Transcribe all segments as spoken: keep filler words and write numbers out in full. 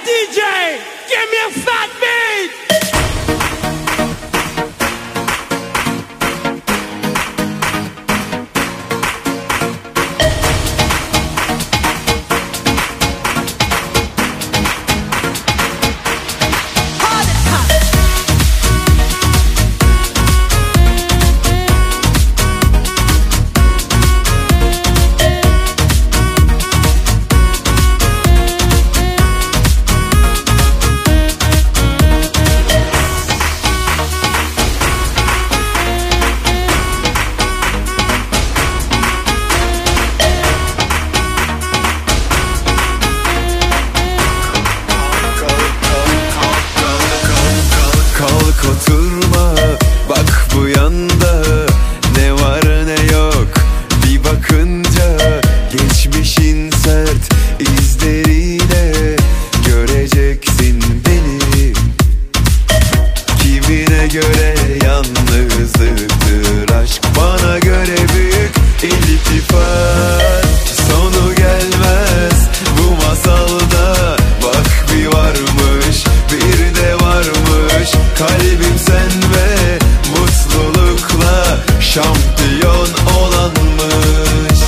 D J, give me a fat beat. Kalk oturma, bak bu yanda ne var ne yok. Bir bakınca geçmişin sert izleriyle göreceksin beni. Kimine göre yalnızlıktır aşk, bana göre büyük iltifat. Sonu gelmez bu masalda, bak bir varmış bir de varmış. Kalbim sen ve mutlulukla şampiyon olanmış.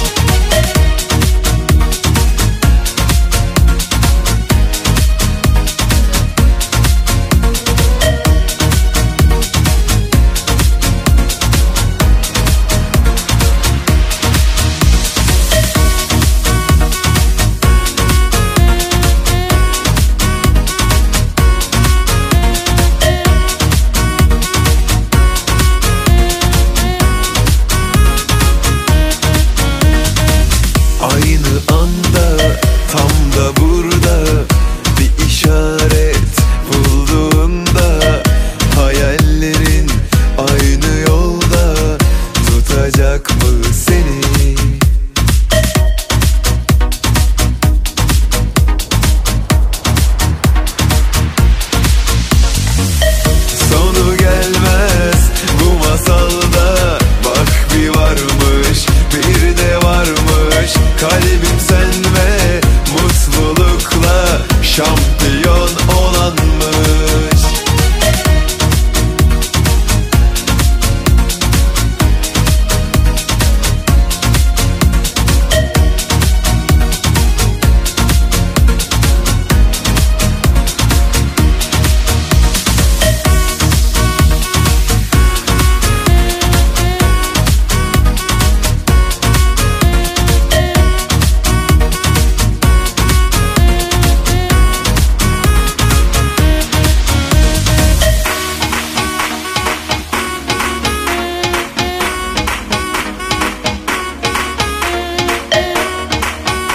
Aynı anda, tam da burada bir işaret bulduğunda, hayallerin aynı yolda tutacak mı seni? Sonu gelmez bu masalda, bak bir varmış bir de varmış. Kalbim sen ve mutlulukla şampiyon olanmış.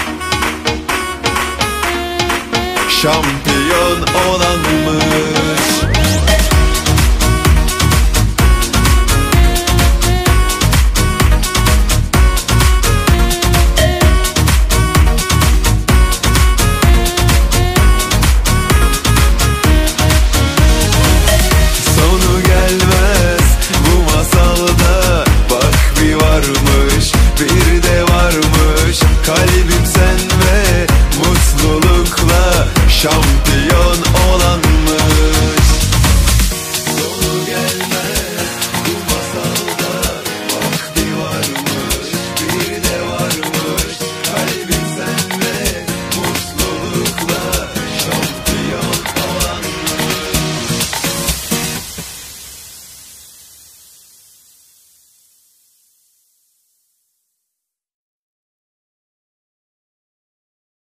Şampiyon olanmış.